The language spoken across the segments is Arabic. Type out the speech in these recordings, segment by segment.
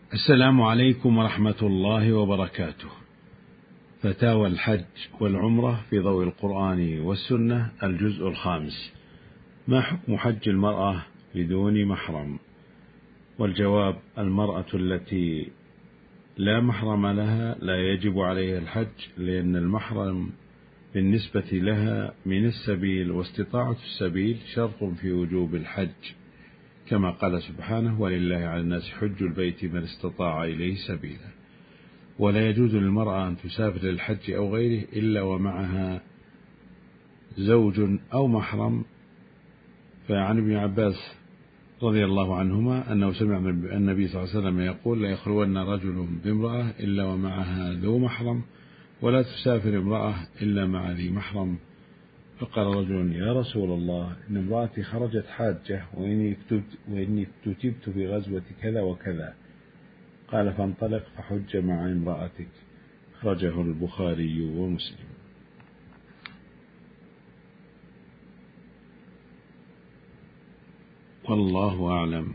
السلام عليكم ورحمة الله وبركاته. فتاوى الحج والعمرة في ضوء القرآن والسنة، الجزء الخامس: ما حكم حج المرأة بدون محرم؟ والجواب: المرأة التي لا محرم لها لا يجب عليها الحج، لأن المحرم بالنسبة لها من السبيل، واستطاعة السبيل شرط في وجوب الحج، كما قال سبحانه: ولله على الناس حج البيت من استطاع إليه سبيلا. ولا يجوز للمرأة أن تسافر للحج أو غيره إلا ومعها زوج أو محرم. فعن ابن عباس رضي الله عنهما أنه سمع النبي صلى الله عليه وسلم يقول: لا يخلون رجل بامرأة إلا ومعها ذو محرم، ولا تسافر امرأة إلا مع ذي محرم. فقال رجل: يا رسول الله، إن امرأتي خرجت حاجة وإني اكتتبت في غزوة كذا وكذا. قال: فانطلق فحج مع امرأتك. أخرجه البخاري ومسلم. والله أعلم.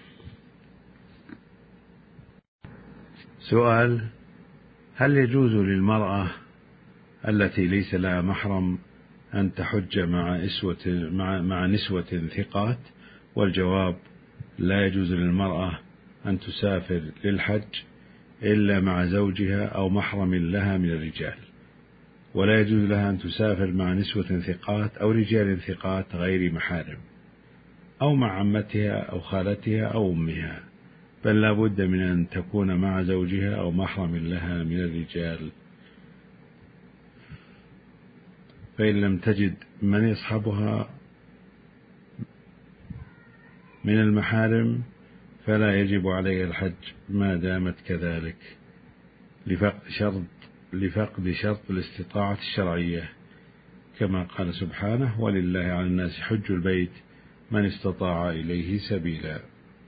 سؤال: هل يجوز للمرأة التي ليس لها محرم أن تحج مع نسوة ثقات؟ والجواب: لا يجوز للمرأة أن تسافر للحج إلا مع زوجها أو محرم لها من الرجال، ولا يجوز لها أن تسافر مع نسوة ثقات أو رجال ثقات غير محارم، أو مع عمتها أو خالتها أو أمها، بل لا بد من أن تكون مع زوجها أو محرم لها من الرجال. فإن لم تجد من يصحبها من المحارم فلا يجب عليها الحج ما دامت كذلك، لفقد شرط الاستطاعة الشرعية، كما قال سبحانه: ولله على الناس حج البيت من استطاع إليه سبيلا.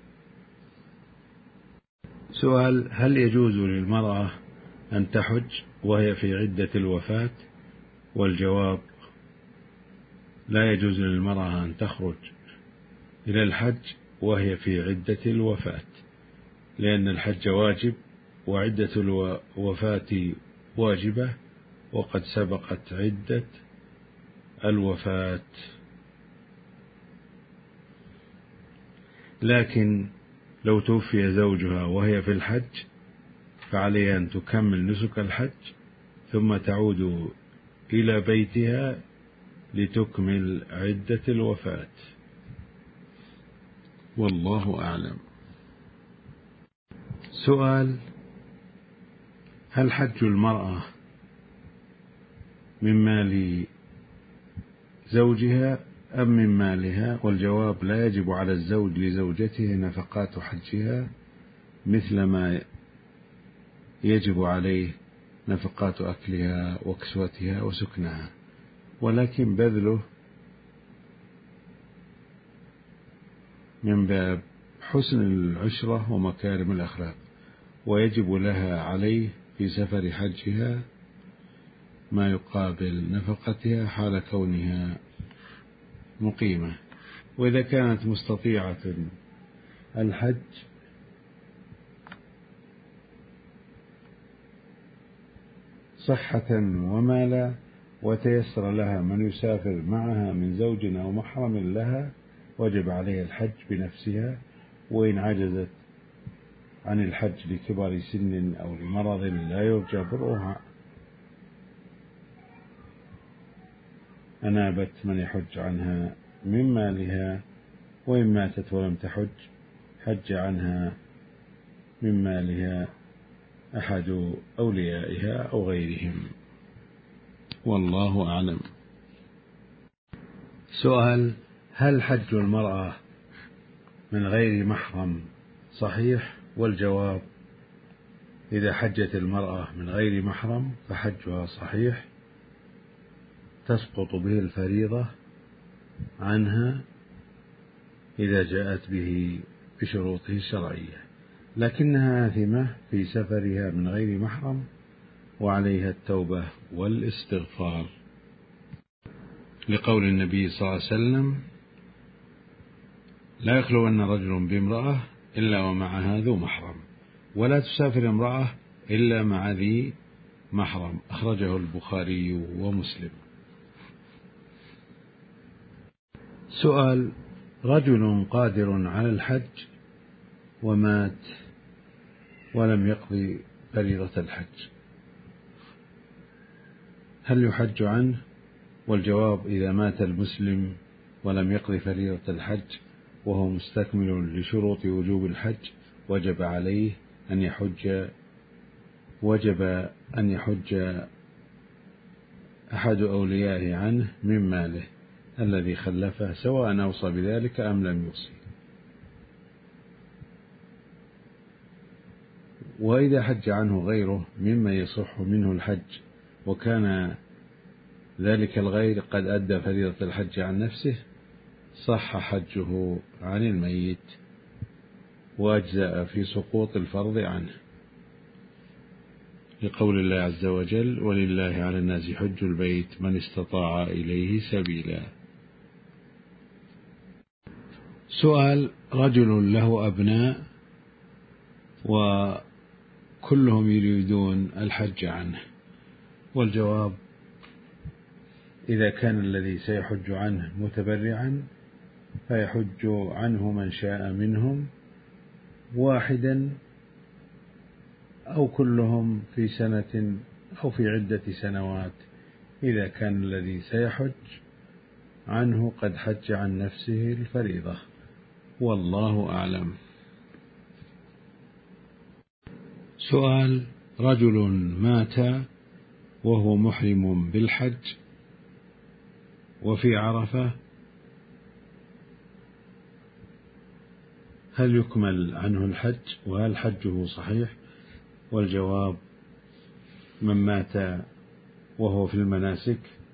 سؤال: هل يجوز للمرأة أن تحج وهي في عدة الوفاة؟ والجواب: لا يجوز للمرأة أن تخرج إلى الحج وهي في عدة الوفاة، لأن الحج واجب وعدة الوفاة واجبة، وقد سبقت عدة الوفاة. لكن لو توفي زوجها وهي في الحج فعليها أن تكمل نسك الحج ثم تعود إلى بيتها لتكمل عدة الوفاة. والله أعلم. سؤال: هل حج المرأة من مال زوجها أم من مالها؟ والجواب: لا يجب على الزوج لزوجته نفقات حجها مثل ما يجب عليه نفقات أكلها وكسوتها وسكنها، ولكن بذله من باب حسن العشرة ومكارم الأخلاق، ويجب لها عليه في سفر حجها ما يقابل نفقتها حال كونها مقيمة. وإذا كانت مستطيعة الحج صحة ومالا وتيسر لها من يسافر معها من زوج أو محرم لها، وجب عليها الحج بنفسها. وإن عجزت عن الحج لكبر سن أو لمرض لا يرجى برؤها أنابت من يحج عنها من مالها، وإن ماتت ولم تحج حج عنها من مالها أحد أوليائها أو غيرهم. والله أعلم. سؤال: هل حج المرأة من غير محرم صحيح؟ والجواب: إذا حجت المرأة من غير محرم فحجها صحيح، تسقط به الفريضة عنها إذا جاءت به بشروطه الشرعية، لكنها آثمة في سفرها من غير محرم، وعليها التوبة والاستغفار، لقول النبي صلى الله عليه وسلم: لا يخلون رجل بامرأة إلا ومعها ذو محرم. ولا تسافر امرأة إلا مع ذي محرم. أخرجه البخاري ومسلم. سؤال: رجل قادر على الحج ومات ولم يقضي فريضة الحج، هل يحج عنه؟ والجواب: إذا مات المسلم ولم يقضي فريضة الحج وهو مستكمل لشروط وجوب الحج وجب عليه أن يحج أحد أوليائه عنه من ماله الذي خلفه، سواء أوصى بذلك أم لم يوصي. وإذا حج عنه غيره مما يصح منه الحج وكان ذلك الغير قد أدى فريضة الحج عن نفسه، صح حجه عن الميت وأجزأ في سقوط الفرض عنه، لقول الله عز وجل: ولله على الناس حج البيت من استطاع إليه سبيلا. سؤال: رجل له أبناء وكلهم يريدون الحج عنه، والجواب: إذا كان الذي سيحج عنه متبرعا فيحج عنه من شاء منهم، واحدا أو كلهم في سنة أو في عدة سنوات، إذا كان الذي سيحج عنه قد حج عن نفسه الفريضة، والله أعلم. سؤال: رجل مات وهو محرم بالحج وفي عرفة، هل يكمل عنه الحج وهل حجه صحيح؟ والجواب: من مات وهو في المناسك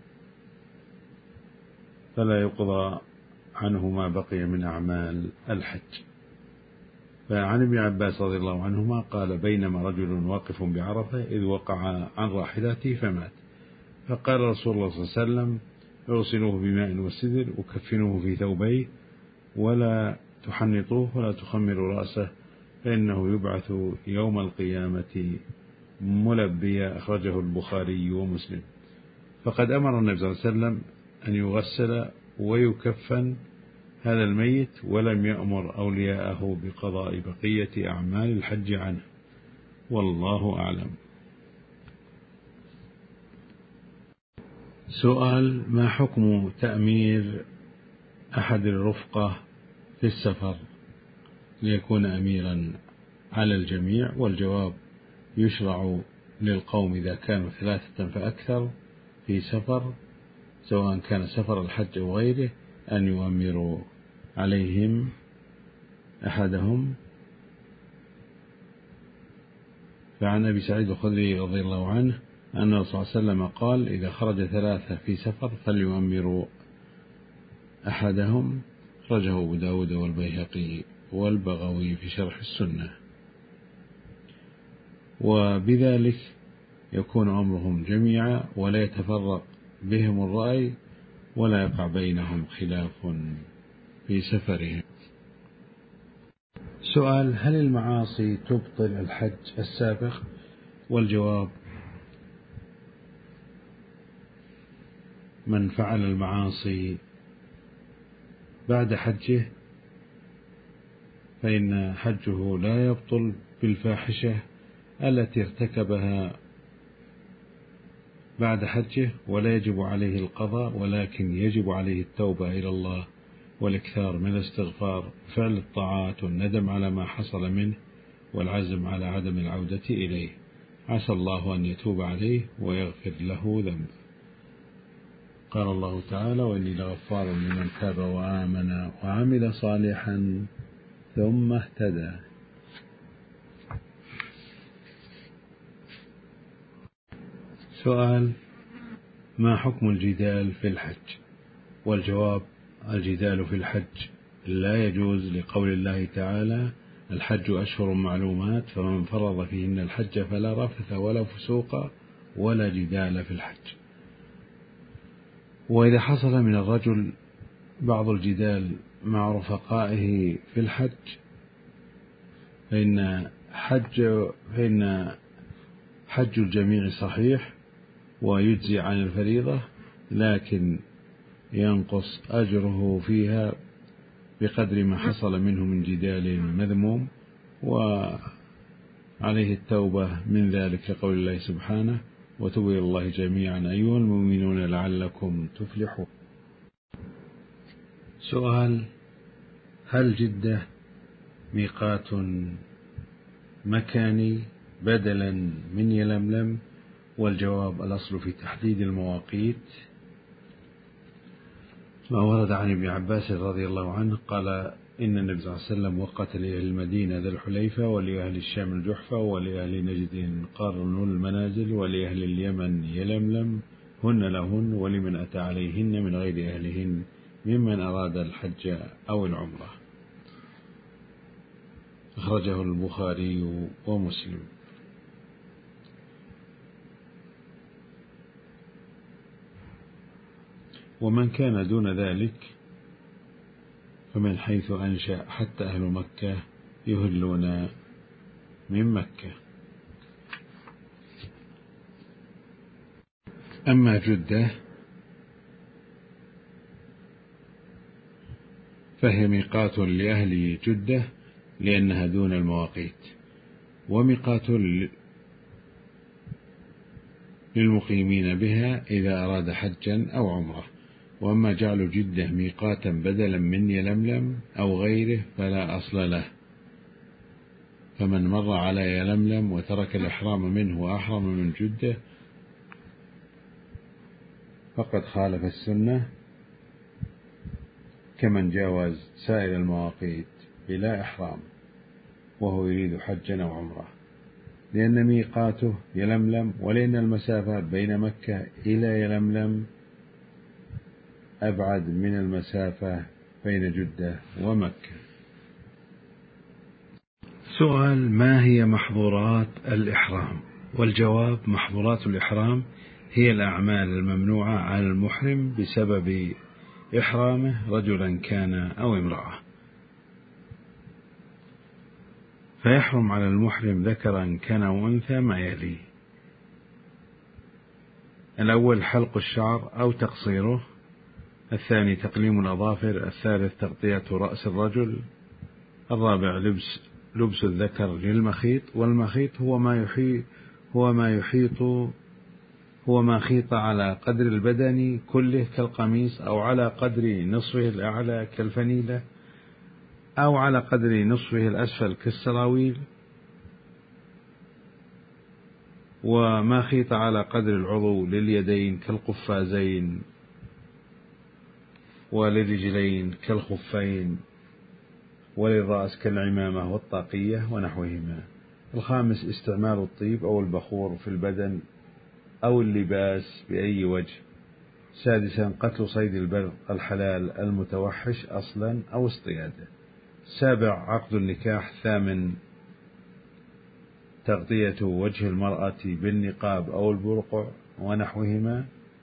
فلا يقضى عنه ما بقي من أعمال الحج. فعن ابن عباس رضي الله عنهما قال: بينما رجل واقف بعرفة إذ وقع عن راحلته فمات، فقال رسول الله صلى الله عليه وسلم: اغسلوه بماء وسدر وكفنوه في ثوبيه ولا تحنطوه ولا تخمروا رأسه فإنه يبعث يوم القيامة ملبيا. أخرجه البخاري ومسلم. فقد أمر النبي صلى الله عليه وسلم أن يغسل ويكفن هذا الميت، ولم يأمر أولياءه بقضاء بقية أعمال الحج عنه، والله أعلم. سؤال: ما حكم تأمير أحد الرفقة في السفر ليكون أميرا على الجميع؟ والجواب: يشرع للقوم إذا كانوا 3 فأكثر في سفر، سواء كان سفر الحج أو غيره، أن يؤمروا عليهم أحدهم. فعن أبي سعيد الخدري رضي الله عنه أن الرسول صلى الله عليه وسلم قال: إذا خرج 3 في سفر فليؤمروا أحدهم. أخرجه أبو داود والبيهقي والبغوي في شرح السنة. وبذلك يكون أمرهم جميعا ولا يتفرق بهم الرأي ولا يقع بينهم خلاف في سفرهم. سؤال: هل المعاصي تبطل الحج السابق؟ والجواب: من فعل المعاصي بعد حجه فإن حجه لا يبطل بالفاحشة التي ارتكبها بعد حجه، ولا يجب عليه القضاء، ولكن يجب عليه التوبة إلى الله والإكثار من الاستغفار وفعل الطاعات والندم على ما حصل منه والعزم على عدم العودة إليه. عسى الله أن يتوب عليه ويغفر له ذنبه. قال الله تعالى: وإني لغفار لمن تاب وآمن وعمل صالحا ثم اهتدى. سؤال: ما حكم الجدال في الحج؟ والجواب: الجدال في الحج لا يجوز، لقول الله تعالى: الحج أشهر معلومات فمن فرض فيهن الحج فلا رفث ولا فسوق ولا جدال في الحج. وإذا حصل من الرجل بعض الجدال مع رفقائه في الحج فإن فإن حج الجميع صحيح ويجزي عن الفريضة، لكن ينقص أجره فيها بقدر ما حصل منه من جدال مذموم، وعليه التوبة من ذلك لقول الله سبحانه: وتوبوا إلى الله جميعا أيها المؤمنون لعلكم تفلحون. سؤال: هل جدة ميقات مكاني بدلا من يلملم؟ والجواب: الأصل في تحديد المواقيت ما ورد عن ابن عباس رضي الله عنه قال: إن النبي صلى الله عليه وسلم وقت لأهل المدينة ذا الحليفة، ولأهل الشام الجحفة، ولأهل نجد قرن المنازل، ولأهل اليمن يلملم، هن لهن ولمن أتى عليهن من غير أهلهن ممن أراد الحج أو العمرة. أخرجه البخاري ومسلم. ومن كان دون ذلك فمن حيث أنشأ حتى أهل مكة يهلون من مكة. أما جدة فهي ميقات لأهل جدة لأنها دون المواقيت، وميقات للمقيمين بها إذا أراد حجا أو عمره. وأما جعل جدة ميقاتا بدلا من يلملم أو غيره فلا أصل له، فمن مر على يلملم وترك الإحرام منه وأحرم من جدة فقد خالف السنة، كمن جاوز سائر المواقيت بلا إحرام وهو يريد حجا أو عمره، لأن ميقاته يلملم، ولأن المسافة بين مكة إلى يلملم أبعد من المسافة بين جدة ومكة. سؤال: ما هي محظورات الإحرام؟ والجواب: محظورات الإحرام هي الأعمال الممنوعة على المحرم بسبب إحرامه رجلا كان أو امرأة. فيحرم على المحرم ذكرا كان أو أنثى ما يلي: الأول حلق الشعر أو تقصيره، الثاني تقليم الأظافر، الثالث تغطية رأس الرجل، الرابع لبس الذكر للمخيط، والمخيط هو ما خيط على قدر البدن كله كالقميص، أو على قدر نصفه الأعلى كالفنيلة، أو على قدر نصفه الأسفل كالسراويل، وما خيط على قدر العضو لليدين كالقفازين، وللرجلين كالخفين، وللرأس كالعمامة والطاقية ونحوهما. الخامس استعمال الطيب أو البخور في البدن أو اللباس بأي وجه. سادسا قتل صيد البر الحلال المتوحش أصلا أو اصطيادا. سابع عقد النكاح. ثامن تغطية وجه المرأة بالنقاب أو البرقع ونحوهما،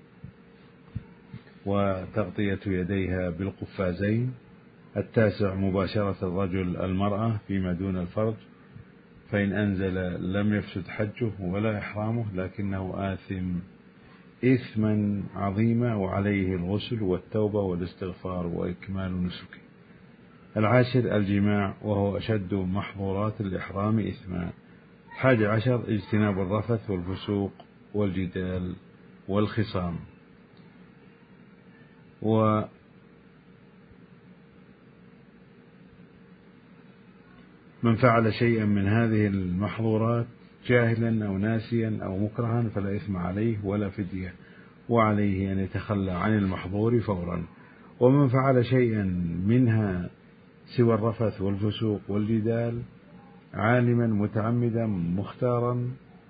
وتغطية يديها بالقفازين. التاسع مباشرة الرجل المرأة فيما دون الفرج، فإن أنزل لم يفسد حجه ولا إحرامه، لكنه آثم إثما عظيما، وعليه الغسل والتوبة والاستغفار وإكمال نسكه. العاشر الجماع، وهو أشد محظورات الإحرام إثما. 11 اجتناب الرفث والفسوق والجدال والخصام. ومن فعل شيئا من هذه المحظورات جاهلا أو ناسيا أو مكرها فلا إثم عليه ولا فدية، وعليه أن يتخلى عن المحظور فورا. ومن فعل شيئا منها سوى الرفث والفسوق والجدال عالما متعمدا مختارا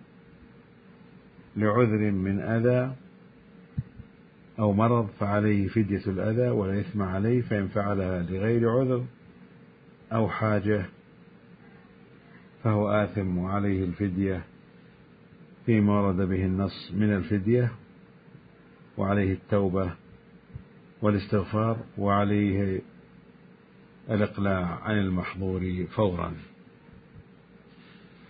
لعذر من أذى أو مرض فعليه فدية الأذى ولا إثم عليه، فإن فعلها لغير عذر أو حاجة فهو آثم وعليه الفدية فيما ورد به النص من الفدية، وعليه التوبة والاستغفار، وعليه الإقلاع عن المحظور فورا.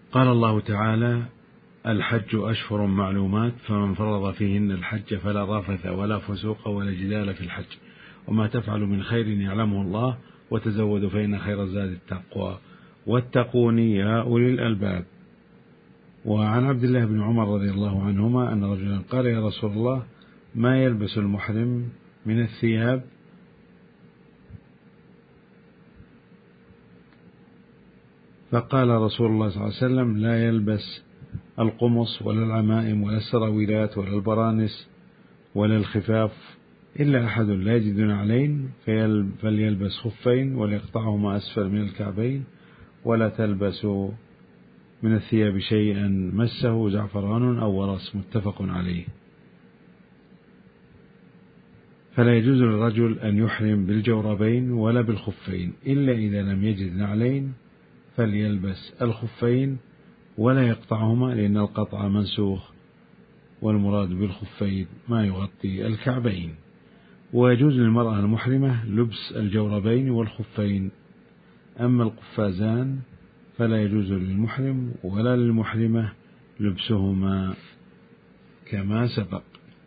قال الله تعالى: الحج أشهر معلومات، فمن فرض فيهن الحج فلا رفث ولا فسوق ولا جدال في الحج، وما تفعل من خير يعلمه الله، وتزودوا فإن خير الزاد التقوى، واتقون يا أولي الألباب. وعن عبد الله بن عمر رضي الله عنهما أن رجلا قال: يا رسول الله، ما يلبس المحرم من الثياب؟ فقال رسول الله صلى الله عليه وسلم: لا يلبس القمص ولا العمائم ولا السراويلات ولا البرانس ولا الخفاف إلا أحد لا يجد نعلين فليلبس خفين وليقطعهما أسفل من الكعبين، ولا تلبسوا من الثياب شيئا مسه زعفران أو ورس. متفق عليه. فلا يجوز للرجل أن يحرم بالجوربين ولا بالخفين إلا إذا لم يجد نعلين، فليلبس الخفين ولا يقطعهما، لأن القطع منسوخ، والمراد بالخفين ما يغطي الكعبين. ويجوز للمرأة المحرمة لبس الجوربين والخفين، أما القفازان فلا يجوز للمحرم ولا للمحرمة لبسهما كما سبق.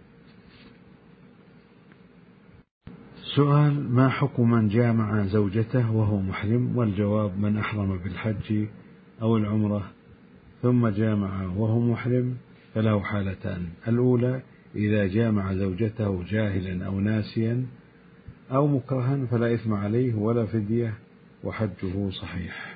سؤال: ما حكم من جامع زوجته وهو محرم؟ والجواب: من أحرم بالحج أو العمرة ثم جامع وهو محرم فله حالتان: الأولى إذا جامع زوجته جاهلا أو ناسيا أو مكرها فلا إثم عليه ولا فدية وحجه صحيح،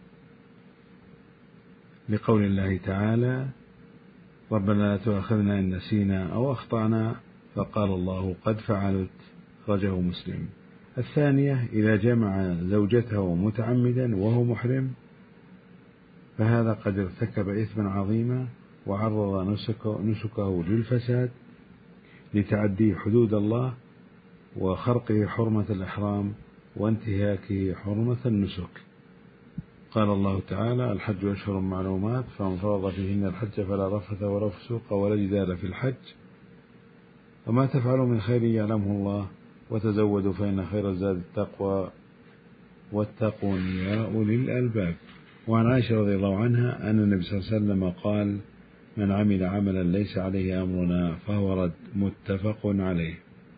لقول الله تعالى: ربنا لا تؤاخذنا إن نسينا أو أخطأنا، فقال الله: قد فعلت، أخرجه مسلم. الثانية إذا جمع زوجته متعمدا وهو محرم فهذا قد ارتكب إثما عظيما وعرض نسكه للفساد لتعدي حدود الله وخرقه حرمة الإحرام وانتهاكه حرمة النسك. قال الله تعالى: الحج أشهر معلومات، فمن فرض فيهن الحج فلا رفث ولا فسوق ولا جدال في الحج، وما تفعلوا من خير يعلمه الله، وتزودوا فإن خير الزاد التقوى، واتقون يا أولي الألباب. وعن عائشة رضي الله عنها أن النبي صلى الله عليه وسلم قال: من عمل عملا ليس عليه أمرنا فهو رد. متفق عليه.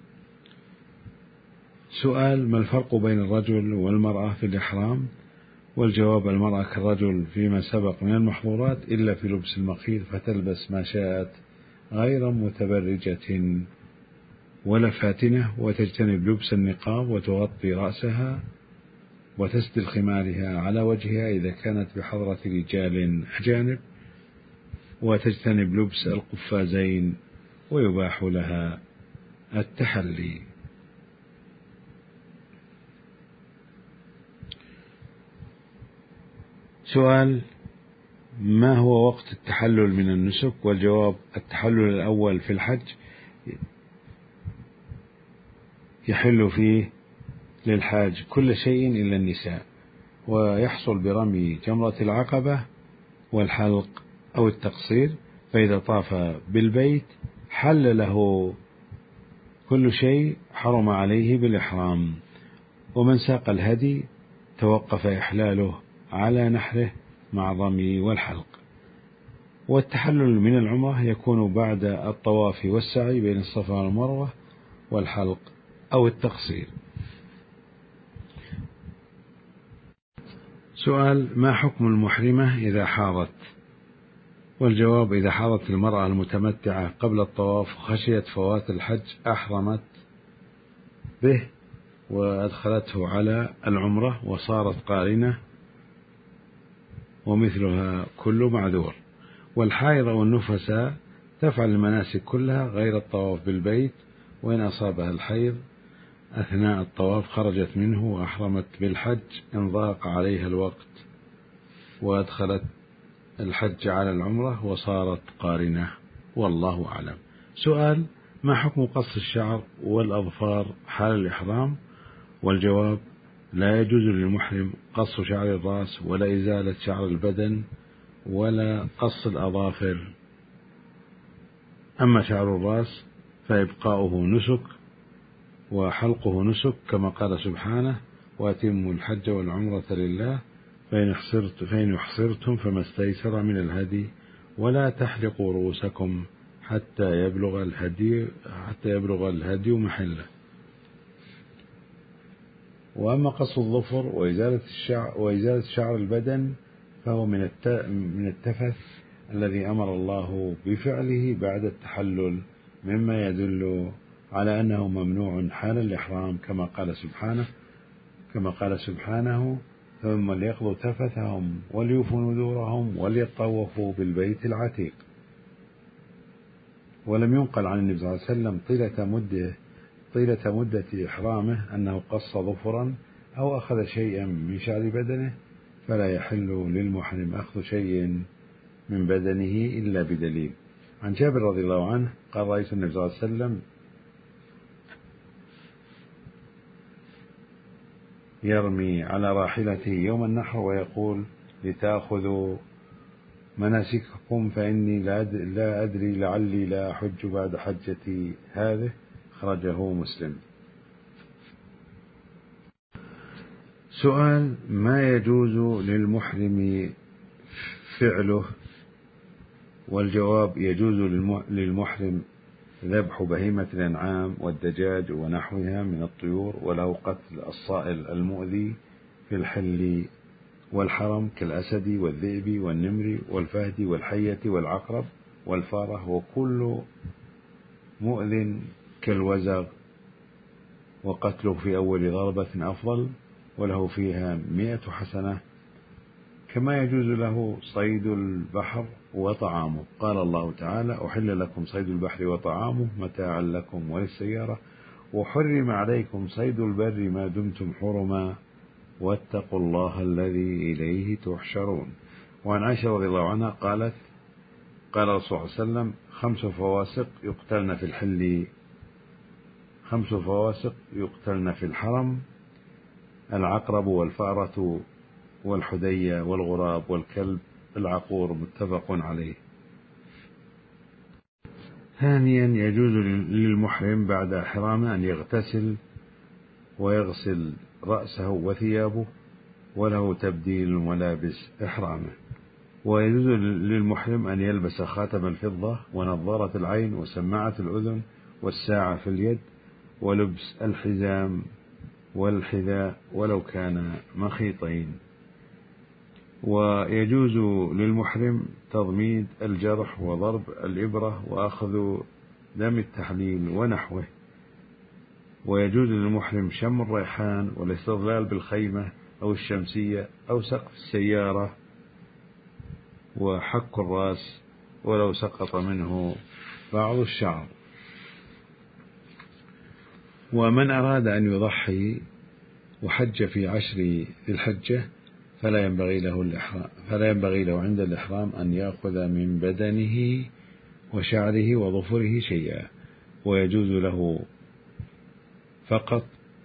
سؤال: ما الفرق بين الرجل والمرأة في الإحرام؟ والجواب: المرأة كالرجل فيما سبق من المحظورات إلا في لبس المخيط، فتلبس ما شاءت غير متبرجة ولا فاتنة، وتجتنب لبس النقاب، وتغطي رأسها، وتسدل خمارها على وجهها إذا كانت بحضرة رجال أجانب، وتجتنب لبس القفازين، ويباح لها التحلي. سؤال: ما هو وقت التحلل من النسك؟ والجواب: التحلل الأول في الحج يحل فيه للحاج كل شيء إلا النساء، ويحصل برمي جمرة العقبة والحلق أو التقصير، فإذا طاف بالبيت حل له كل شيء حرم عليه بالإحرام. ومن ساق الهدي توقف إحلاله على نحره مع الرمي والحلق. والتحلل من العمرة يكون بعد الطواف والسعي بين الصفا والمروة والحلق أو التقصير. سؤال: ما حكم المحرمة إذا حاضت؟ والجواب: إذا حاضت المرأة المتمتعة قبل الطواف خشيت فوات الحج أحرمت به وأدخلته على العمرة وصارت قارنة، ومثلها كل معذور. والحائض والنفساء تفعل المناسك كلها غير الطواف بالبيت، وإن أصابها الحيض أثناء الطواف خرجت منه وأحرمت بالحج إن ضاق عليها الوقت، وأدخلت الحج على العمرة وصارت قارنة، والله أعلم. سؤال: ما حكم قص الشعر والأظفار حال الإحرام؟ والجواب: لا يجوز للمحرم قص شعر الرأس ولا إزالة شعر البدن ولا قص الأظافر. أما شعر الرأس فإبقاؤه نسك وحلقه نسك، كما قال سبحانه: وأتموا الحج والعمرة لله، فإن يحصرتم فما استيسر من الهدي، ولا تحلقوا رؤوسكم حتى يبلغ الهدي محله. وأما قص الظفر وإزالة شعر البدن فهو من التفث الذي أمر الله بفعله بعد التحلل، مما يدل على أنه ممنوع حال الإحرام، كما قال سبحانه: ثم ليقضوا تفثهم وليوفوا نذورهم وليطوفوا بالبيت العتيق. ولم ينقل عن النبي صلى الله عليه وسلم طيلة مدة إحرامه أنه قص ظفرا أو أخذ شيئا من شعر بدنه، فلا يحل للمحرم أخذ شيء من بدنه إلا بدليل. عن جابر رضي الله عنه قال: رأيت النبي صلى الله عليه وسلم يرمي على راحلته يوم النحر ويقول: لتأخذوا مناسككم فإني لا أدري لعلي لا أحج بعد حجتي هذه. خرجه مسلم. سؤال: ما يجوز للمحرم فعله؟ والجواب: يجوز للمحرم ذبح بهيمة الأنعام والدجاج ونحوها من الطيور، وله قتل الصائل المؤذي في الحل والحرم كالأسد والذئب والنمر والفهد والحية والعقرب والفارة، وكل مؤذ كالوزغ، وقتله في أول ضربة أفضل وله فيها 100 حسنة. كما يجوز له صيد البحر وطعامه. قال الله تعالى: أحل لكم صيد البحر وطعامه متاعا لكم وللسيارة، وحرم عليكم صيد البر ما دمتم حرما، واتقوا الله الذي إليه تحشرون. وعن عائشة رضي الله عنها قالت: قال رسول الله صلى الله عليه وسلم: 5 فواسق يقتلن في الحرم: العقرب والفأرة والحدية والغراب والكلب العقور. متفق عليه. ثانيا: يجوز للمحرم بعد إحرامه أن يغتسل ويغسل رأسه وثيابه، وله تبديل ملابس إحرامه. ويجوز للمحرم أن يلبس خاتم الفضة ونظارة العين وسماعة الأذن والساعة في اليد، ولبس الحزام والحذاء ولو كان مخيطين. ويجوز للمحرم تضميد الجرح وضرب الإبرة وأخذ دم التحليل ونحوه. ويجوز للمحرم شم الريحان والاستظلال بالخيمة أو الشمسية أو سقف السيارة، وحك الرأس ولو سقط منه بعض الشعر. ومن أراد أن يضحي وحج في 10 ذي الحجة فلا ينبغي له عند الإحرام أن يأخذ من بدنه وشعره وظفره شيئا، ويجوز له فقط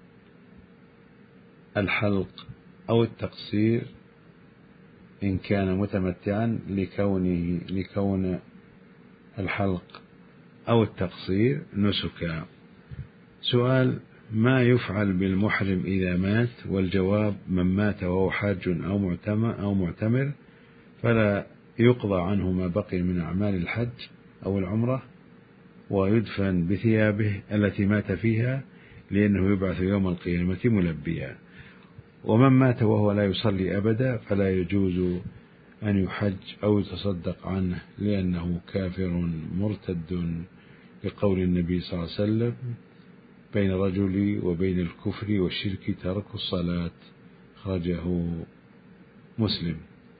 الحلق أو التقصير إن كان متمتعا، لكون الحلق أو التقصير نسكا. سؤال: ما يفعل بالمحرم إذا مات؟ والجواب: من مات وهو حاج أو معتمر فلا يقضى عنه ما بقي من أعمال الحج أو العمرة، ويدفن بثيابه التي مات فيها، لأنه يبعث يوم القيامة ملبيا. ومن مات وهو لا يصلي أبدا فلا يجوز أن يحج أو يتصدق عنه، لأنه كافر مرتد، لقول النبي صلى الله عليه وسلم: بين الرجل وبين الكفر والشرك ترك الصلاة. خرجه مسلم.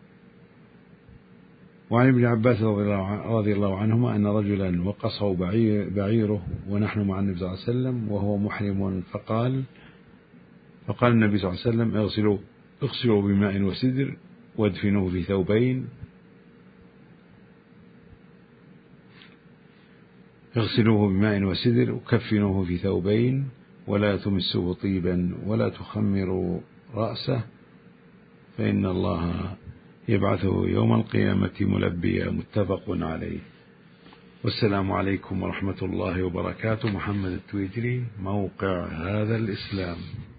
وعن ابن عباس رضي الله عنهما أن رجلا وقصه بعيره ونحن مع النبي صلى الله عليه وسلم وهو محرم، فقال النبي صلى الله عليه وسلم: اغسلوا بماء وسدر وادفنوه في ثوبين، اغسلوه بماء وسدر وكفنوه في ثوبين، ولا تمسوه طيبا ولا تخمروا رأسه، فإن الله يبعثه يوم القيامة ملبيا. متفق عليه. والسلام عليكم ورحمة الله وبركاته. محمد التويجري، موقع هذا الإسلام.